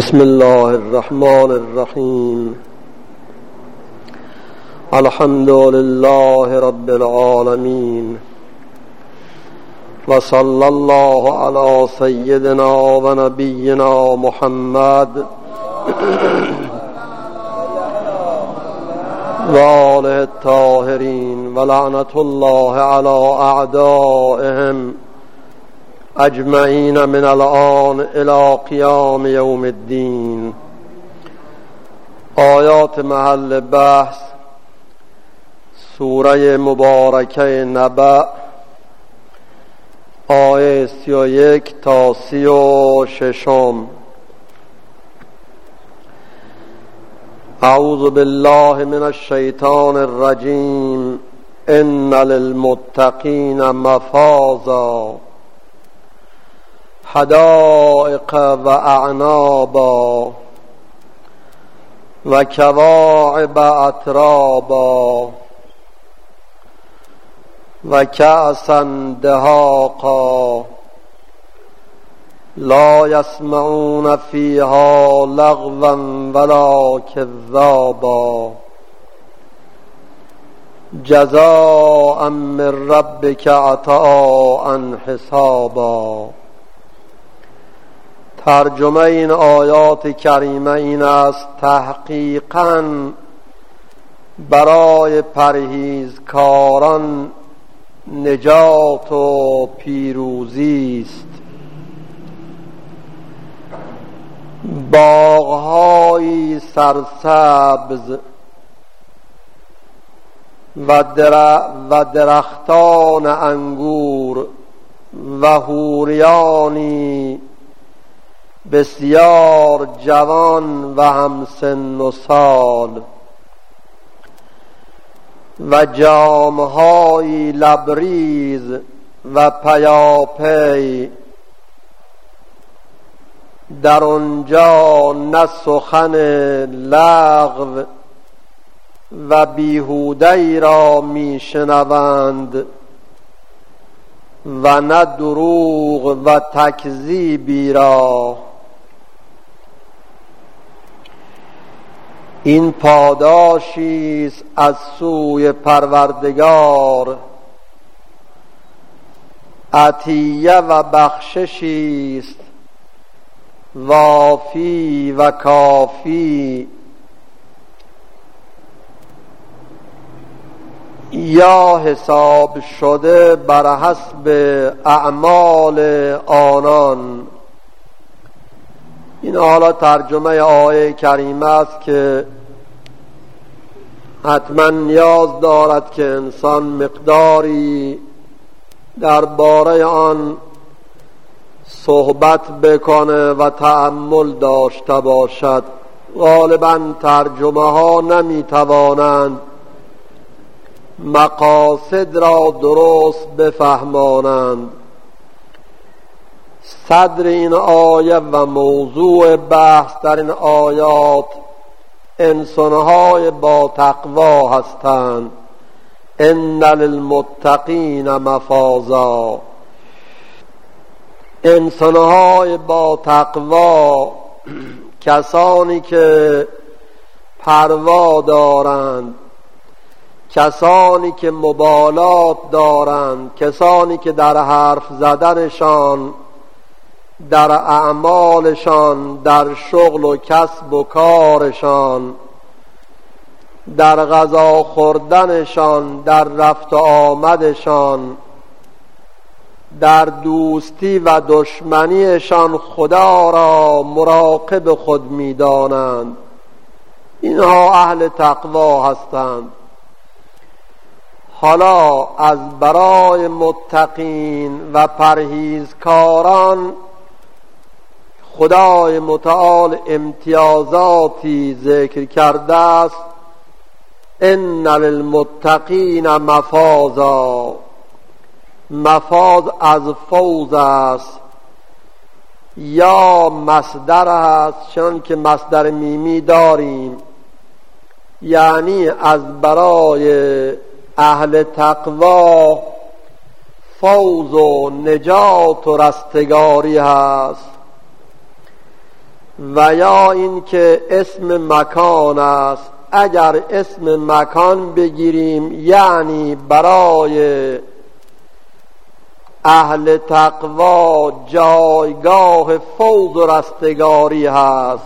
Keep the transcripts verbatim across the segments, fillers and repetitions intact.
بسم الله الرحمن الرحیم. الحمد لله رب العالمین و صلی الله علی سیدنا و نبینا محمد و آله الطاهرین و لعنت الله علی اعدائهم اجمعین من الآن الی قیام یوم الدین. آیات محل بحث سوره مبارکه نبأ، آیه سی و یک تا سی و ششم. اعوذ بالله من الشیطان الرجیم. ان للمتقین مفازا حدائق و اعنابا و کواعب اترابا و کأسا دهاقا لا یسمعون فیها لغوا ولا کذابا جزاء من ربک عطاء حسابا. ترجمه این آیات کریمه این است: تحقیقاً برای پرهیزکاران نجات و پیروزی است. باغ‌های سرسبز و, در و درختان انگور و حوریانی بسیار جوان و همسن و سال و جامهای لبریز و پیاپی، در آنجا نه سخن لغو و بیهوده‌ای را میشنوند و نه دروغ و تکذیبی را. این پاداشی است از سوی پروردگار، عطیه و بخششی است وافی و کافی. یا حساب شده بر حسب اعمال آنان. این حالا ترجمه آیه کریمه است که حتما نیاز دارد که انسان مقداری درباره آن صحبت بکنه و تأمل داشته باشد. غالبا ترجمه ها نمی توانند مقاصد را درست بفهمانند. صدر این آیه و موضوع بحث در این آیات انسانهای با تقوا هستند. ان للمتقین مفازا. انسانهای با تقوا کسانی که پروا دارند، کسانی که مبالات دارند، کسانی که در حرف زدنشان، در اعمالشان، در شغل و کسب و کارشان، در غذا خوردنشان، در رفت و آمدشان، در دوستی و دشمنیشان خدا را مراقب خود می دانند. اینها اهل تقوا هستند. حالا از برای متقین و پرهیزکاران خدای متعال امتیازاتی ذکر کرده است. ان للمتقین مفازا. مفاز از فوز است یا مصدر است، چون که مصدر میمی داریم، یعنی از برای اهل تقوا فوز و نجات و رستگاری هست. و یا این که اسم مکان است. اگر اسم مکان بگیریم یعنی برای اهل تقوا جایگاه فوز و رستگاری هست،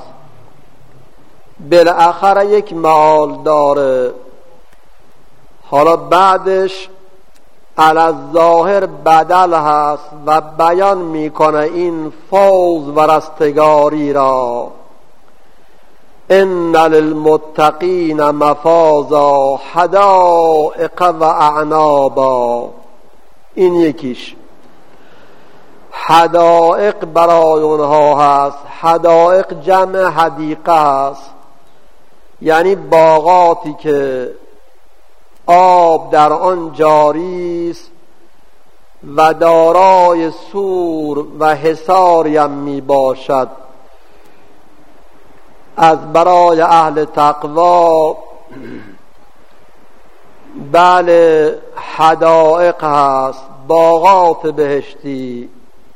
بالاخره یک معال داره. حالا بعدش علی الظاهر بدل هست و بیان میکنه این فوز و رستگاری را. ان للمتقین مفازا حدائق و اعنابا. این یکیش حدائق برای اونها هست. حدائق جمع حدیقه هست، یعنی باغاتی که آب در آن جاری است و دارای سور و حصاری هم می باشد. از برای اهل تقوا بله حدائق هست، باغات بهشتی.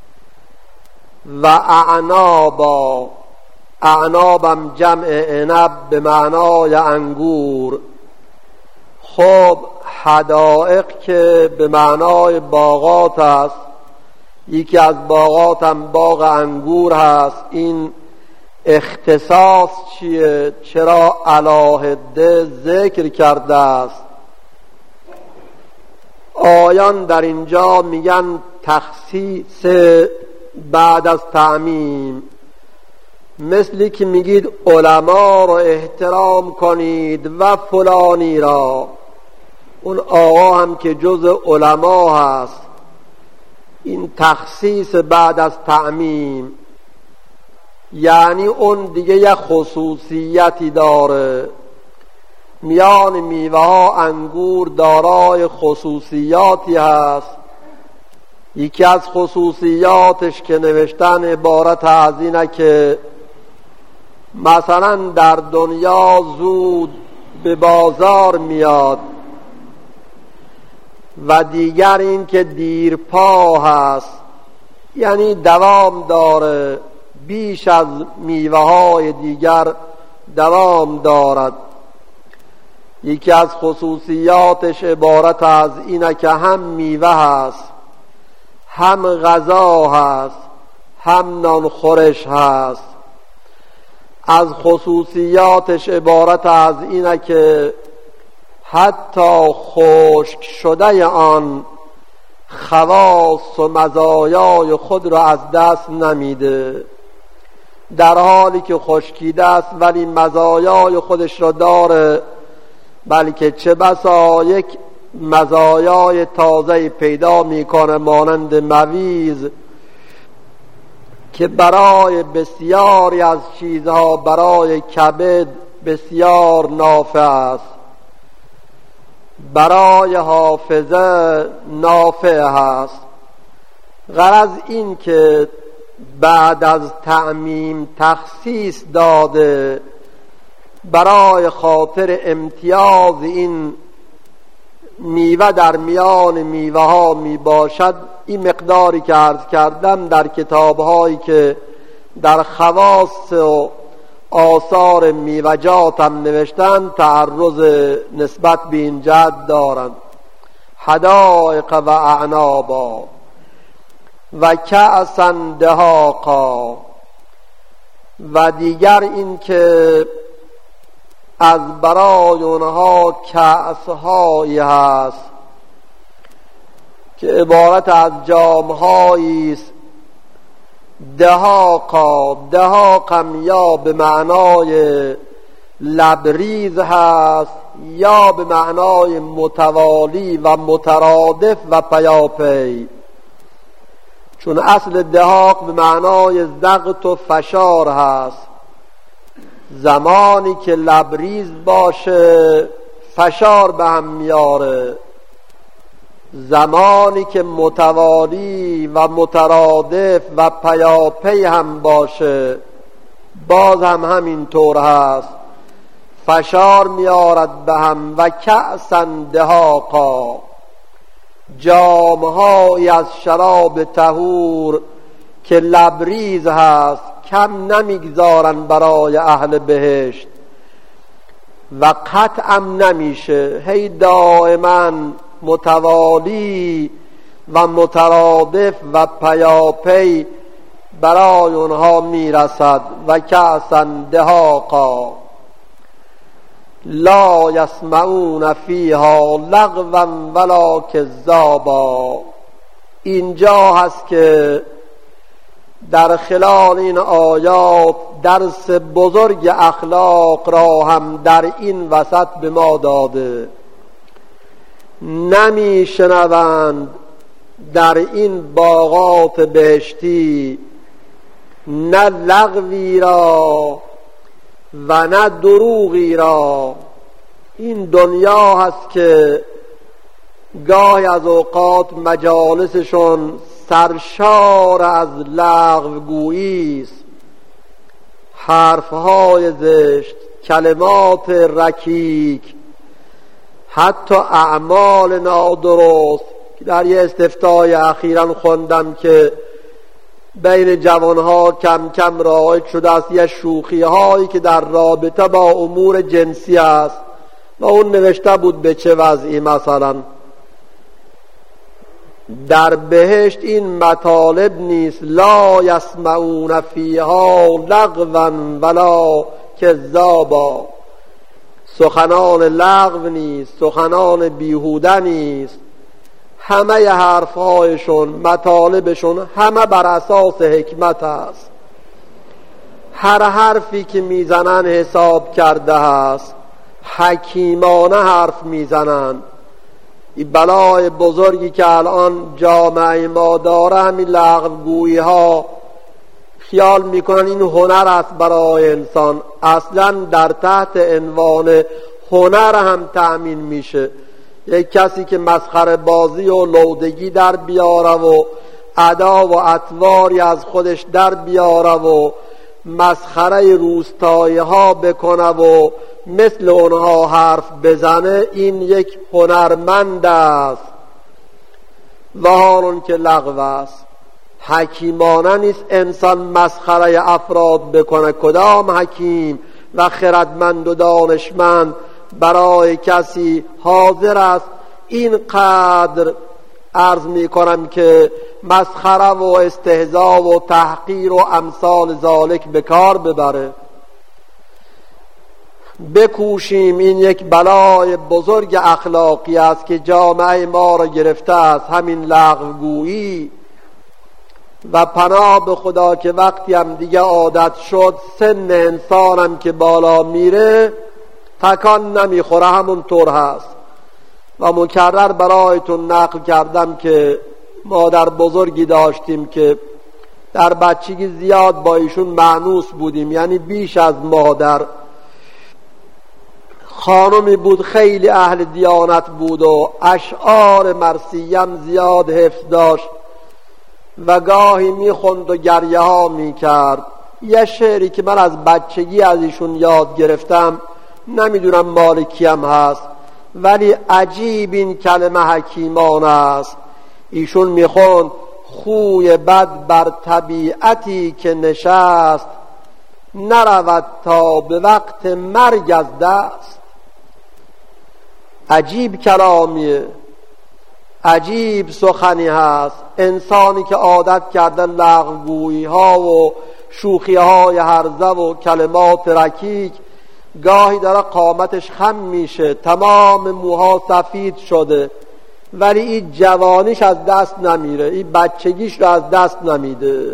و اعنابا، اعنابم جمع عنب به معنای انگور. خب حدائق که به معنای باغات است، یکی از باغات هم باغ انگور هست. این اختصاص چیه؟ چرا علاهده ذکر کرده است؟ آیان در اینجا میگن تخصیص بعد از تعمیم، مثلی که میگید علما را احترام کنید و فلانی را. اون آقا هم که جز علما هست. این تخصیص بعد از تعمیم یعنی اون دیگه یه خصوصیتی داره. میان میوه ها انگور دارای خصوصیاتی هست. یکی از خصوصیاتش که نوشتن عبارت از اینه که مثلا در دنیا زود به بازار میاد و دیگر این که دیرپا هست، یعنی دوام داره، بیش از میوه های دیگر دوام دارد. یکی از خصوصیاتش عبارت از اینه که هم میوه هست، هم غذا هست، هم نان خورش هست. از خصوصیاتش عبارت از اینه که حتی خشک شده آن خواص و مزایای خود را از دست نمیده. در حالی که خشکیده است ولی مزایای خودش را داره، بلکه چه بسا یک مزایای تازه پیدا میکنه مانند مویز که برای بسیاری از چیزها، برای کبد بسیار نافع است، برای حافظه نافع هست. غرض این که بعد از تعمیم تخصیص داده برای خاطر امتیاز این میوه در میان میوه ها می باشد. این مقداری که عرض کردم در کتاب هایی که در خواص و آثار میوجات هم نوشتن تعرض نسبت به این جهت دارند. حدائق و اعنابا و کأسا دهاقا. و دیگر این که از برای اونها کأس‌هایی هست که عبارت از جام‌هایی است. دهاقا، دهاقم یا به معنای لبریز هست یا به معنای متوالی و مترادف و پیاپی، چون اصل دهاق به معنای ضغط و فشار هست. زمانی که لبریز باشه فشار به هم میاره، زمانی که متوالی و مترادف و پیاپی هم باشه باز هم همین طور هست، فشار میارد به هم. و کأسا دهاقا، جام‌هایی از شراب طهور که لبریز هست، کم نمیگذارن برای اهل بهشت و قطعا نمیشه، هی دائما متوالی و مترادف و پیاپی برای اونها میرسد. و کأسا دهاقا لا یسمعون فیها لغوا ولا کذابا. اینجا هست که در خلال این آیات درس بزرگ اخلاق را هم در این وسط به ما داده. نمی شنوند در این باغات بهشتی نه لغوی را و نه دروغی را. این دنیا هست که گاهی از اوقات مجالسشون سرشار از لغو گویی است، حرفهای زشت، کلمات رکیک، حتی اعمال نادرست. در یه استفتای اخیراً خوندم که بین جوانها کم کم رایج شده است یه شوخی هایی که در رابطه با امور جنسی است و اون نوشته بود به چه وضعی. مثلا در بهشت این مطالب نیست، لا یسمعون فیها لغوا ولا کذابا. سخنان لغو نیست، سخنان بیهوده نیست، همه ی حرفهایشون، مطالبشون همه بر اساس حکمت است. هر حرفی که میزنن حساب کرده است، حکیمانه حرف میزنن. این بلای بزرگی که الان جامعه ما داره همین لغوگویی ها. خیال میکنن این هنر است برای انسان، اصلا در تحت عنوان هنر هم تأمین میشه. یک کسی که مسخره بازی و لودگی در بیاره و ادا و اطواری از خودش در بیاره و مسخره روستایی ها بکنه و مثل اونها حرف بزنه، این یک هنرمند است و حالون که لغو است. حکیمانه نیست انسان مسخره افراد بکنه. کدام حکیم و خردمند و دانشمند برای کسی حاضر است اینقدر عرض می کنم که مسخره و استهزا و تحقیر و امثال ذالک به کار ببره؟ بکوشیم. این یک بلای بزرگ اخلاقی است که جامعه ما را گرفته است، همین لغوگویی. و پناه به خدا که وقتی هم دیگه عادت شد، سن انسانم که بالا میره تکان نمیخوره، همون طور هست. و مکرر برایتون نقل کردم که مادر بزرگی داشتیم که در بچگی زیاد با ایشون مانوس بودیم، یعنی بیش از مادر. خانمی بود خیلی اهل دیانت بود و اشعار مرثیم زیاد حفظ داشت و گاهی میخوند و گریه ها میکرد. یه شعری که من از بچگی از ایشون یاد گرفتم، نمیدونم مال کیم هست، ولی عجیب این کلمه حکیمانه است. ایشون میخوند خوی بد بر طبیعتی که نشست، نرود تا به وقت مرگ از دست. عجیب کلامیه، عجیب سخنی هست. انسانی که عادت کرده لغوگویی ها و شوخی های هرزه و کلمات رکیک، گاهی داره قامتش خم میشه، تمام موها سفید شده، ولی این جوانیش از دست نمیره، این بچگیش رو از دست نمیده.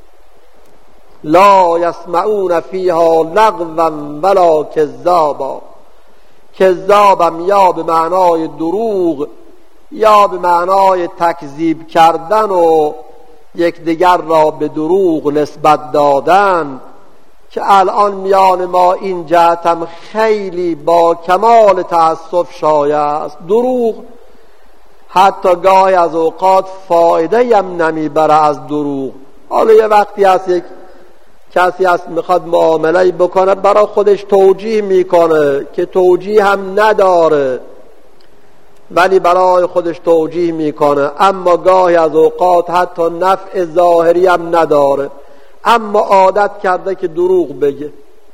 لا یسمعون فیها لغوا ولا کذابا. کذابم یا به معنای دروغ یا به معنای تکذیب کردن و یکدیگر را به دروغ نسبت دادن، که الان میان ما این جهتم خیلی با کمال تأسف شایع است. دروغ حتی گاهی از اوقات فایده هم نمیبره از دروغ. حالا یه وقتی هست یک کسی هست میخواد معامله بکنه، برای خودش توجیه میکنه که توجیه هم نداره، ولی برای خودش توجیه میکنه، اما گاهی از اوقات حتی نفع ظاهری هم نداره. اما عادت کرده که دروغ بگه.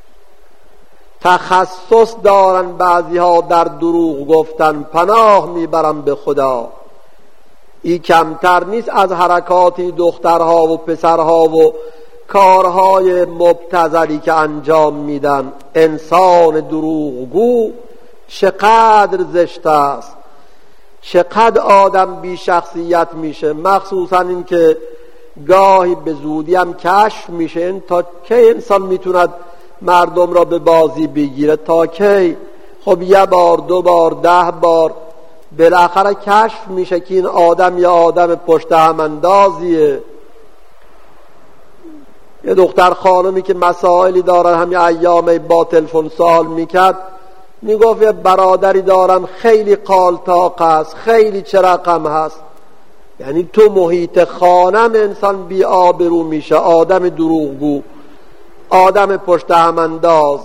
تخصص دارن بعضی ها در دروغ گفتن، پناه میبرم به خدا. این کمتر نیست از حرکاتی دخترها و پسرها و کارهای مبتذلی که انجام میدن. انسان دروغگو چقدر زشت است، چقدر آدم بی شخصیت میشه. مخصوصا این که گاهی به زودی هم کشف میشه. این تا کی انسان میتوند مردم را به بازی بگیره؟ تا کی؟ خب یه بار دو بار ده بار بالاخره کشف میشه که این آدم یا آدم پشت هم اندازیه. یه دختر خانمی که مسائلی دارن همین ایامه با تلفن سوال میکرد، میگفت یه برادری دارم خیلی قالتاق است، خیلی چرقم هست. یعنی تو محیط خانم انسان بی آبرو میشه، آدم دروغگو، آدم پشت هم انداز.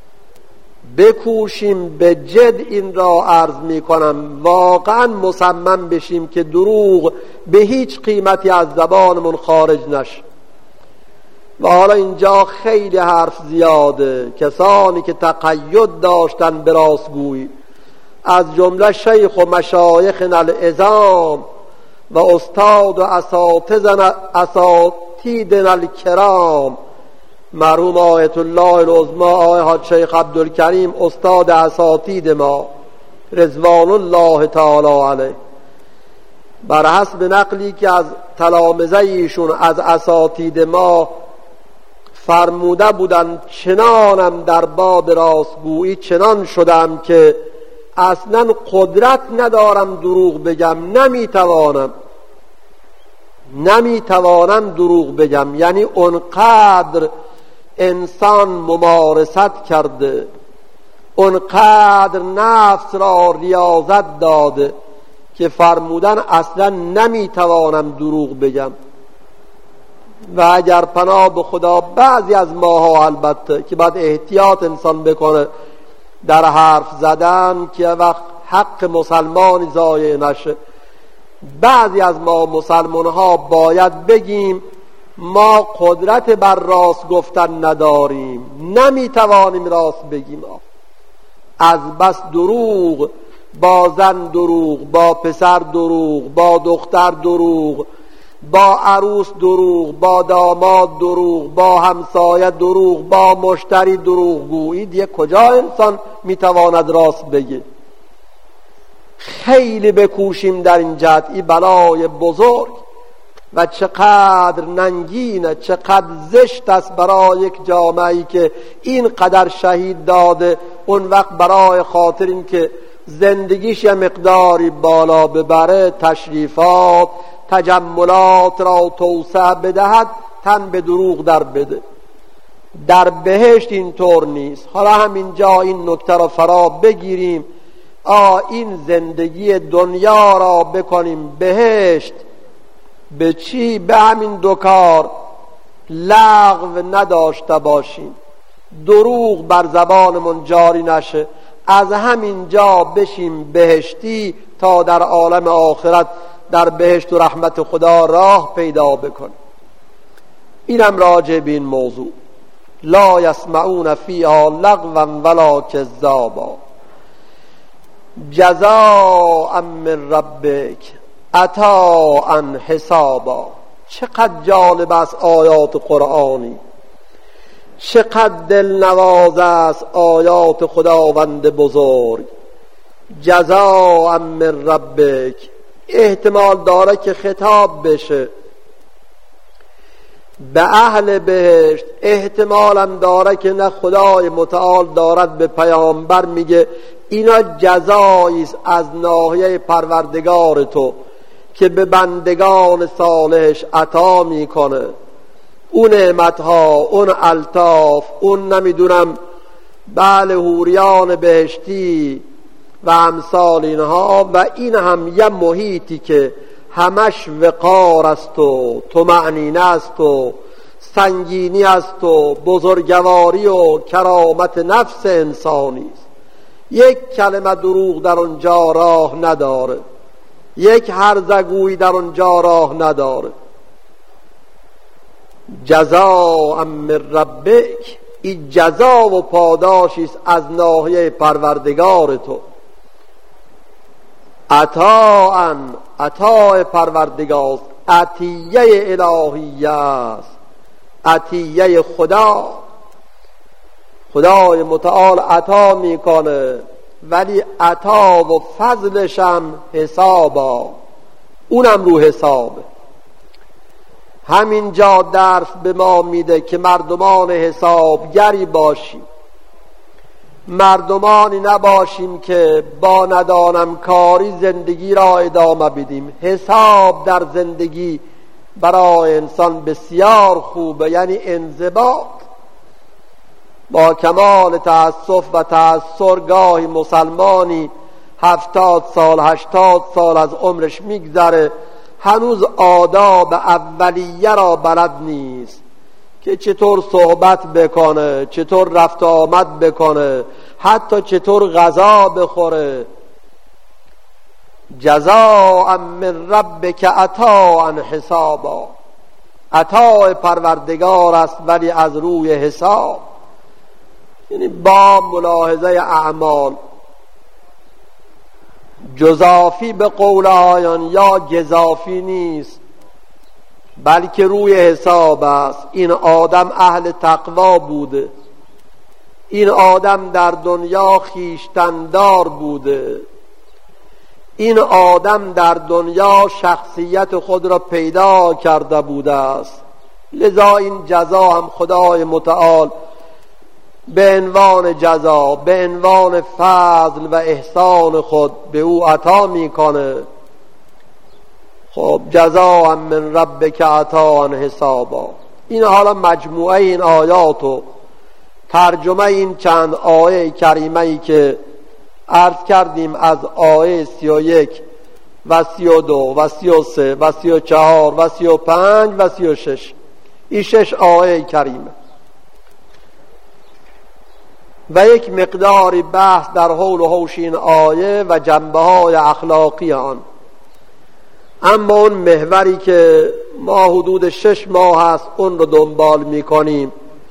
بکوشیم به جد این را عرض میکنم، واقعا مصمم بشیم که دروغ به هیچ قیمتی از زبانمون خارج نشه. و حالا اینجا خیلی حرف زیاده. کسانی که تقید داشتن به راستگویی، از جمله شیخ و مشایخنا العظام و استاد و اساتذنا اساتیدنا الکرام، مرحوم آیت الله العظمی آقای حاج شیخ عبدالکریم استاد اساتید ما رضوان الله تعالی علیه، بر حسب نقلی که از تلامذه ایشون از اساتید ما فرموده بودن، چنانم در باب راستگویی چنان شدم که اصلا قدرت ندارم دروغ بگم، نمیتوانم نمیتوانم دروغ بگم. یعنی اونقدر انسان ممارست کرده، اونقدر نفس را ریاضت داده که فرمودن اصلا نمیتوانم دروغ بگم. و اگر پناه به خدا بعضی از ماها البته که باید احتیاط انسان بکنه در حرف زدن که وقت حق مسلمانی ضایع نشه، بعضی از ما مسلمان ها باید بگیم ما قدرت بر راست گفتن نداریم، نمیتوانیم راست بگیم. از بس دروغ، با زن دروغ، با پسر دروغ، با دختر دروغ، با عروس دروغ، با داماد دروغ، با همسایه دروغ، با مشتری دروغ گویی، دیگه کجا انسان میتواند راست بگه؟ خیلی بکوشیم در این جهت. این بلای بزرگ و چقدر ننگینه، چقدر زشت است برای یک جامعه‌ای که این قدر شهید داده، اون وقت برای خاطر این که زندگیش یه مقداری بالا ببره، تشریفات تجملات را توسعه بدهد، تن به دروغ در بده. در بهشت اینطور نیست. حالا همینجا این نکته را فرا بگیریم، آ این زندگی دنیا را بکنیم بهشت. به چی؟ به همین دو کار. لغو نداشته باشیم، دروغ بر زبانمون جاری نشه، از همین جا بشیم بهشتی تا در عالم آخرت در بهشت و رحمت خدا راه پیدا بکن. اینم راجع به این موضوع. لا یسمعون فیها لغوا ولا کذابا جزاء من ربک عطاء حسابا. چقدر جالب است آیات قرآنی، چقدر دلنواز است آیات خداوند بزرگ. جزاء من ربک احتمال داره که خطاب بشه به اهل بهشت، احتمالم داره که نه خدای متعال دارد به پیامبر میگه اینا جزایی است از ناحیه پروردگار تو که به بندگان صالحش عطا میکنه. اون نعمتها، اون الطاف، اون نمیدونم بله حوریان بهشتی و امثال اینها. و این هم یه محیطی که همش وقار است و طمأنینه است و سنگینی است و بزرگواری و کرامت نفس انسانی است. یک کلمه دروغ در اونجا راه نداره، یک هرزگویی در اونجا راه نداره. جزاء من ربک، این جزا و پاداشی است از ناحیه پروردگار تو. عطاء، عطای پروردگار، عطیه الهیه است، عطیه خدا. خدای متعال عطا میکنه، ولی عطا و فضلش هم حسابا، اونم رو حسابه. همینجا درس به ما میده که مردمان حسابگری باشیم، مردمانی نباشیم که با ندانم کاری زندگی را ادامه بدیم. حساب در زندگی برای انسان بسیار خوبه، یعنی انضباط. با کمال تأسف و تأثر گاهی مسلمانی هفتاد سال هشتاد سال از عمرش میگذره، هنوز آداب اولیه را بلد نیست که چطور صحبت بکنه، چطور رفت آمد بکنه، حتی چطور غذا بخوره. جزاء من ربک عطاء حسابا، عطای پروردگار است ولی از روی حساب، یعنی با ملاحظه اعمال. جزافی به قول آیان یا گزافی نیست، بلکه روی حساب است. این آدم اهل تقوا بوده، این آدم در دنیا خویشتندار بوده، این آدم در دنیا شخصیت خود را پیدا کرده بوده است، لذا این جزا هم خدای متعال به عنوان جزا، به عنوان فضل و احسان خود به او عطا میکنه. خب جزاء من ربک عطاء حسابا. این حالا مجموعه این آیات و ترجمه این چند آیه کریمه ای که عرض کردیم از آیه سی و یک و سی و دو و سی و سه و سی و چهار و سی و پنج و سی و شش، این شش آیه کریمه و یک مقداری بحث در حول و حوش این آیه و جنبه های اخلاقی آن. اما اون محوری که ما حدود شش ماه هست اون رو دنبال میکنیم،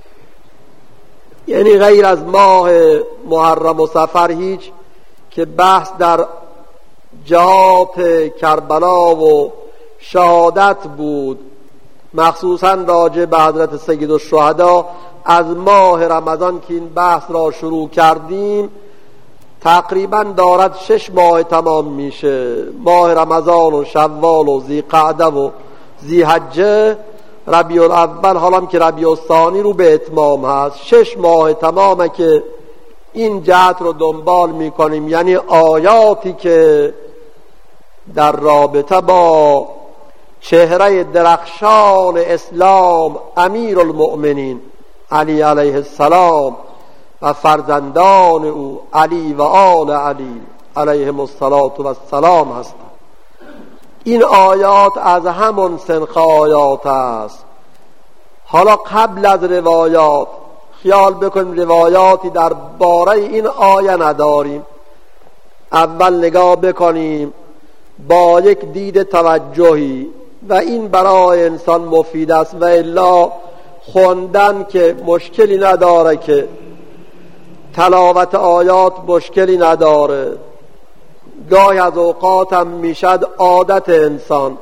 یعنی غیر از ماه محرم و صفر هیچ، که بحث در جهات کربلا و شهادت بود، مخصوصا راجع به حضرت سید الشهدا. از ماه رمضان که این بحث را شروع کردیم تقریبا دارد شش ماه تمام میشه. ماه رمضان و شوال و ذی‌قعده و ذی‌حجه، ربیع الاول، حالا که ربیع الثانی رو به اتمام هست. شش ماه تمامه که این جهت رو دنبال میکنیم، یعنی آیاتی که در رابطه با چهره درخشان اسلام امیر المؤمنین علی علیه السلام و فرزندان او علی و آل علی علیهم السلام هستند. این آیات از همون سنخ آیات است. حالا قبل از روایات خیال بکنیم روایاتی در باره این آیه نداریم، اول نگاه بکنیم با یک دید توجهی و این برای انسان مفید است، و الا خوندن که مشکلی نداره، که تلاوت آیات مشکلی نداره. گاهی از اوقات هم میشد عادت انسان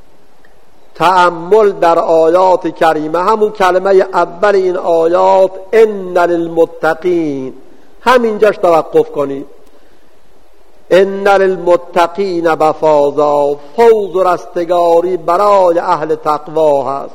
تأمل در آیات کریمه، همون کلمه اول این آیات ان للمتقین، همینجاش توقف کنید. ان للمتقین مفازا، فوز و رستگاری برای اهل تقوا هست.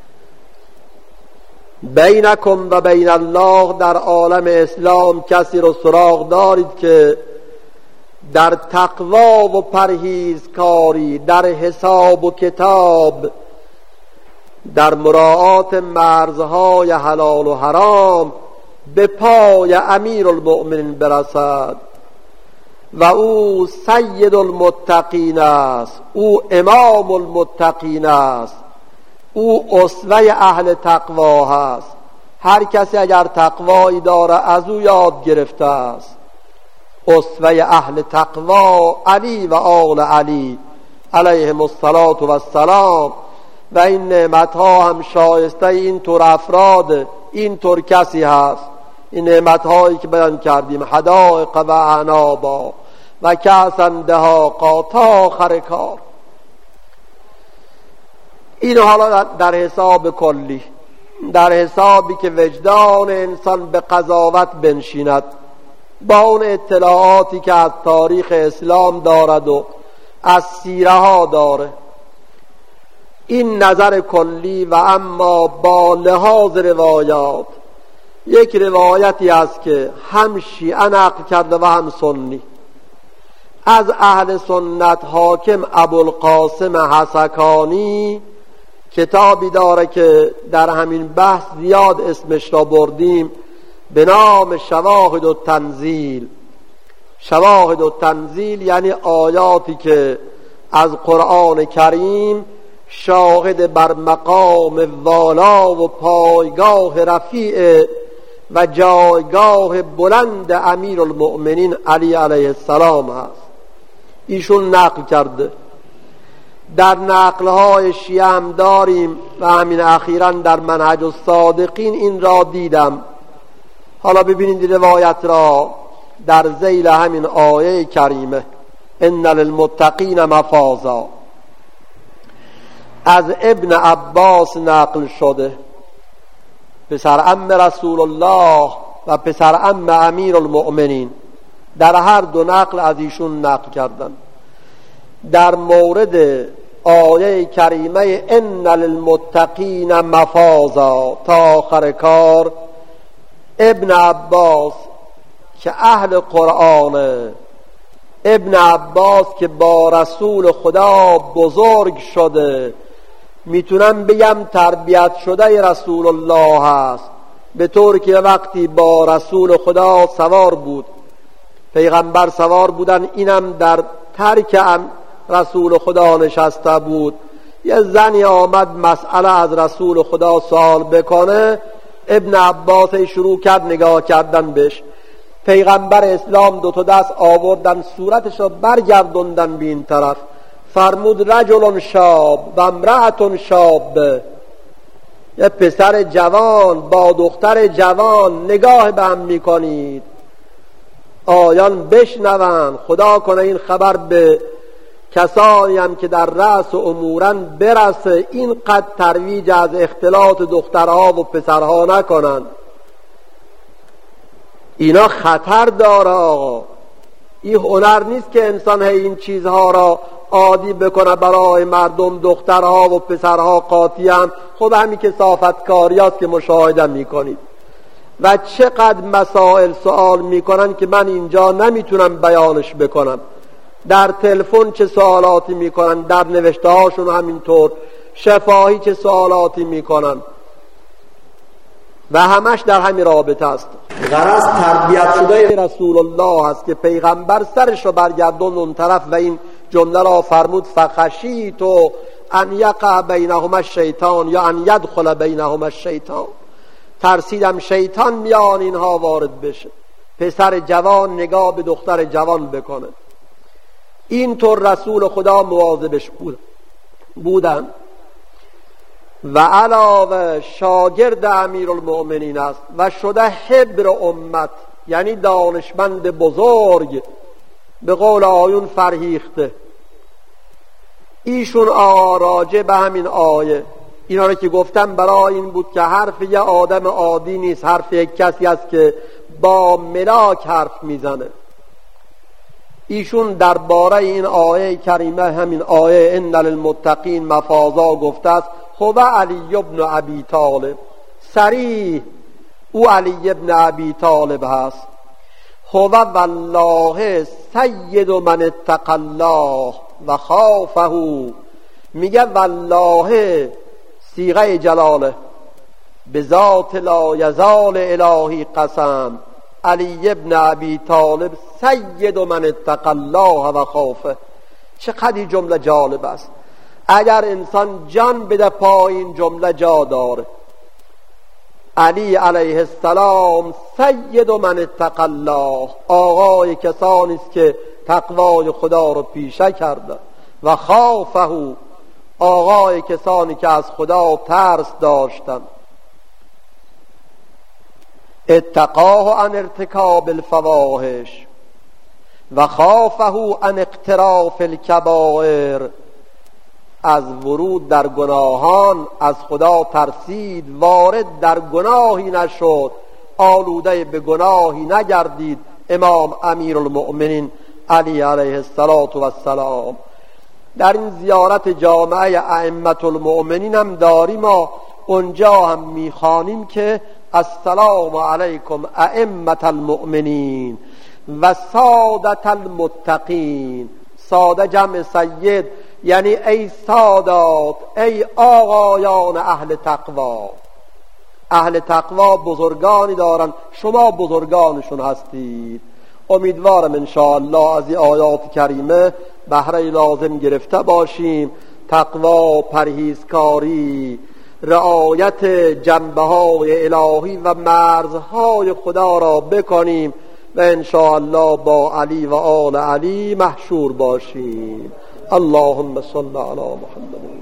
بینکم و بین الله، در عالم اسلام کسی رو سراغ دارید که در تقوا و پرهیزکاری، در حساب و کتاب، در مراعات مرزهای حلال و حرام به پای امیر المؤمنین برسد و او سید المتقین است، او امام المتقین است، او اسوه اهل تقوا هست. هر کسی اگر تقوایی داره از او یاد گرفته است. اسوه اهل تقوا علی و آل علی علیهم الصلاة و السلام، و این نعمت ها هم شایسته این طور افراد این طور کسی هست. این نعمت هایی که بیان کردیم، حدائق و اعنابا و کأسا دهاقا تا آخر کار. این حالا در حساب کلی، در حسابی که وجدان انسان به قضاوت بنشیند با اون اطلاعاتی که از تاریخ اسلام دارد و از سیره ها داره. این نظر کلی. و اما با لحاظ روایات، یک روایتی است که هم شیعه نقل کرده و هم سنی از اهل سنت. حاکم ابوالقاسم حسکانی کتابی داره که در همین بحث زیاد اسمش را بردیم به نام شواهد التنزیل. شواهد التنزیل یعنی آیاتی که از قرآن کریم شاهد بر مقام والا و پایگاه رفیع و جایگاه بلند امیر المؤمنین علی علیه السلام هست. ایشون نقل کرده. در نقلهای شیعه هم داریم و همین اخیراً در منهج الصادقین این را دیدم. حالا ببینید روایت را در ذیل همین آیه کریمه ان للمتقین مفازا از ابن عباس نقل شده، پسر عم رسول الله و پسر عم امیر المؤمنین. در هر دو نقل از ایشون نقل کردن در مورد آیه کریمه ان للمتقین مفازا تا آخر کار. ابن عباس که اهل قرآنه، ابن عباس که با رسول خدا بزرگ شده، میتونم بگم تربیت شده رسول الله هست، به طور که وقتی با رسول خدا سوار بود، پیغمبر سوار بودن، اینم در ترک هم رسول خدا نشسته بود. یه زنی آمد مسئله از رسول خدا سوال بکنه، ابن عباس شروع کرد نگاه کردن بهش. پیغمبر اسلام دو تا دست آوردن، صورتش رو برگردوندن به این طرف، فرمود رجل شاب و امرأة شاب، یه پسر جوان با دختر جوان نگاه به هم میکنید، آیان بشنون، خدا کنه این خبر به کسانی هم که در رأس امورن برسه، این قد ترویج از اختلاط دخترها و پسرها نکنن. اینا خطر داره آقا. این هنر نیست که انسان این چیزها را عادی بکنه برای مردم. دخترها و پسرها قاطی. خب همین که صافت کاریاست که مشاهده میکنید و چقدر مسائل سوال میکنن که من اینجا نمیتونم بیانش بکنم. در تلفن چه سوالاتی میکنن، در نوشته هاشون همینطور، شفاهی چه سوالاتی میکنن و همش در همین رابطه است. غرض تربیت شده رسول الله است که پیغمبر سرش رو برگردون اون طرف و این جمله را فرمود فخشیت و ان یقع بینهما الشیطان یا ان یدخل بینهما الشیطان، ترسیدم شیطان میان اینها وارد بشه. پسر جوان نگاه به دختر جوان بکنه. اینطور رسول خدا مواظبش بود بودن. و علاوه شاگرد امیرالمؤمنین است و شده حبر امت، یعنی دانشمند بزرگ، به قول آیون فرهیخته. ایشون راجع به همین آیه اینا رو که گفتم برای این بود که حرف یه آدم عادی نیست، حرف یک کسی است که با ملاک حرف میزنه. ایشون درباره این آیه کریمه، همین آیه ان للمتقین مفازا گفته است. خب علی ابن ابی طالب، صریح او علی ابن ابی طالب هست. خب والله سید من اتقى الله و خافه، میگه والله صیغه جلاله، به ذات لا یزال الهی قسم، علی ابن ابی طالب سید من اتقى الله و خافه. چقدر جمله جالب است. اگر انسان جان بده پای این جمله جا داره. علی علیه السلام سید من اتقى الله، آقای کسانی است که تقوای خدا رو پیشه کرده، و خافه، آقای کسانی که از خدا ترس داشتند. اتقاه عن ارتکاب الفواحش و خافه عن اقتراف الکبائر، از ورود در گناهان از خدا ترسید، وارد در گناهی نشد، آلوده به گناهی نگردید. امام امیرالمؤمنین علی علیه السلام در این زیارت جامعه ائمة المؤمنین هم داریم، ما اونجا هم میخوانیم که السلام علیکم ائمة المؤمنین و سادة المتقین. ساده جمع سید، یعنی ای سادات، ای آقایان اهل تقوا. اهل تقوا بزرگانی دارن، شما بزرگانشون هستید. امیدوارم انشاءالله از این آیات کریمه بهره لازم گرفته باشیم. تقوا، پرهیزکاری، رعایت جنبه‌های الهی و مرزهای خدا را بکنیم و انشاءالله با علی و آل علی محشور باشیم. اللهم صل علی محمد.